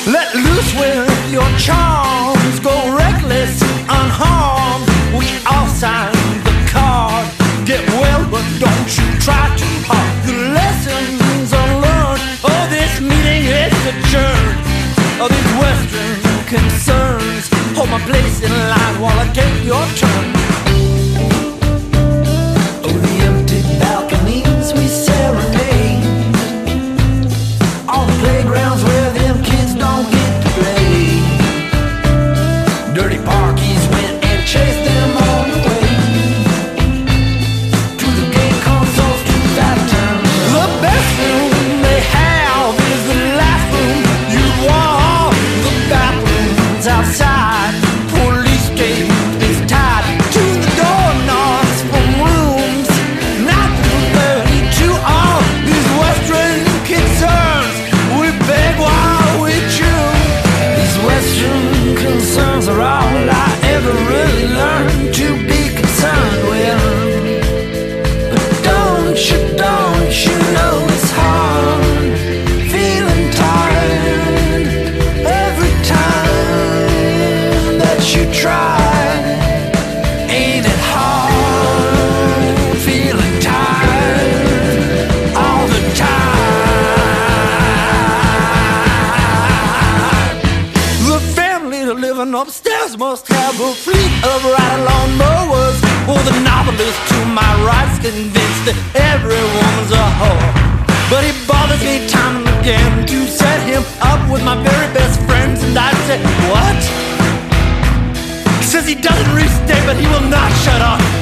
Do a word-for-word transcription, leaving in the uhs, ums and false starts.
Let loose with your charms, go reckless, unharmed. We all sign the card. Get well, but don't you try too hard. The lessons unlearned. Oh, this meeting is adjourned. Oh, these Western concerns. Hold my place in line while I take your turn. Oh, the empty balconies we serenade. All the playgrounds where them kids don't get to play. Dirty parkies went and chased them all away. To the game consoles, to that turn. The best room they have is the last room you want. The bathrooms outside, police gate is tied to the door knobs from rooms not thirty to all these Western concerns. We beg while we chew. These Western concerns are all I ever really learned to be concerned with. But don't you, don't you know it's hard, feeling tired every time that you try. Ain't it hard, feeling tired all the time. The family living upstairs must have a fleet of ride-along mowers. Oh, the novelist to my right's convinced that every woman's a whore. But he bothers me time and again to set him up with my very best friends. And I say, what? He says he doesn't restate, but he will not shut up.